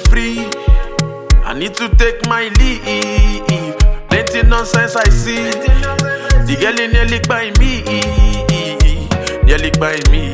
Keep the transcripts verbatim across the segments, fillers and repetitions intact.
free. I need to take my leave. Plenty nonsense I see. The girl is nearly by me, nearly by me.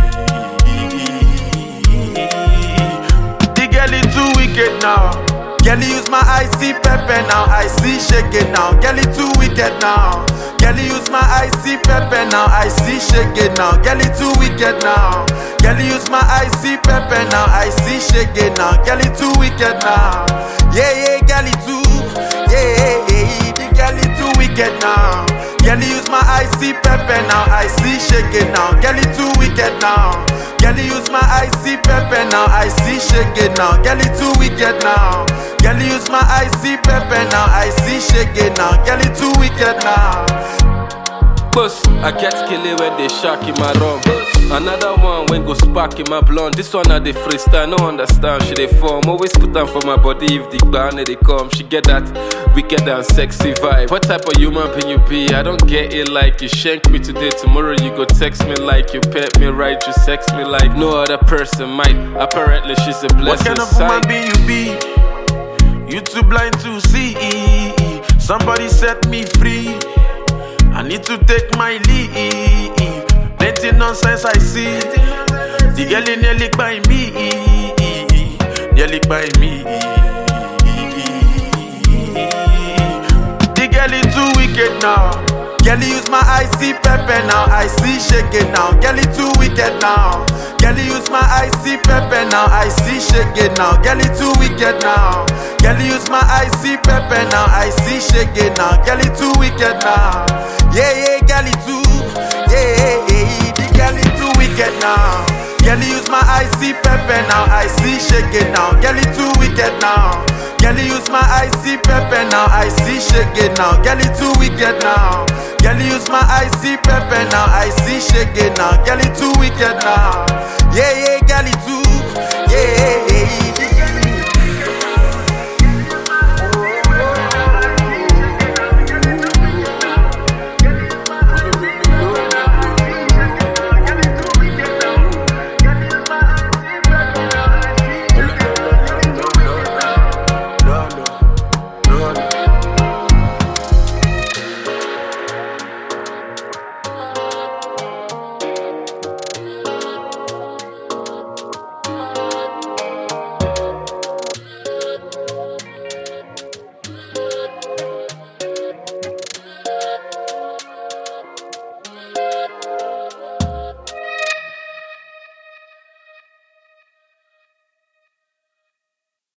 The girl is too wicked now. Girl, use my I see pepper now. I see shake it now. Girl, is too wicked now. Girl, use my I see pepper now. I see shake it now. Girl, is too wicked now. Girl, use my I see pepper now. I see shake it now. Girl, is too wicked now. Yeah, yeah, girl, is too. Yeah, yeah, yeah. The girl is too wicked now. Girl, use my I see pepper now. I see shake it now. Girl, is too wicked now. Girl, use my I see pepper now. I see shake it now. Girl, is too wicked now. Girl, use my I see pepper now. I see shake it now. Girl, is too wicked now. Boss, I get killing when they shark in my rum. Another one when go spark in my blonde. This one at the freestyle, no understand. She they form, always put down for my body. If the banner they come, she get that wicked and sexy vibe. What type of human being you be? I don't get it like you shank me today. Tomorrow you go text me like you pet me right. You sex me like no other person might. Apparently she's a blessing. What kind of woman being you be? You too blind to see. Somebody set me free. I need to take my leave. Plenty nonsense I see. The girl is nearly by me, nearly by me. The girl is too wicked now. Girl, use my I see pepper now. I see shake it now. Girl, is too wicked now. Girl, use my I see pepper now. I see shake it now. Girl, is too wicked now. Girl, use my I see pepper now. I see shake it now. Girl, is too wicked now. Yeah, yeah, girl, is too. Yeah, yeah, yeah. The girl is too wicked now. Girl, use my I see pepper now. I see shake it now. Girl, is too wicked now. Girl, use my I see pepper now. I see shake it now. Girl, is too wicked now. Girl, use my I see pepper now. I see shake it now. Girl, is too wicked now. Yeah, yeah, girl, is too. Yeah, yeah, yeah.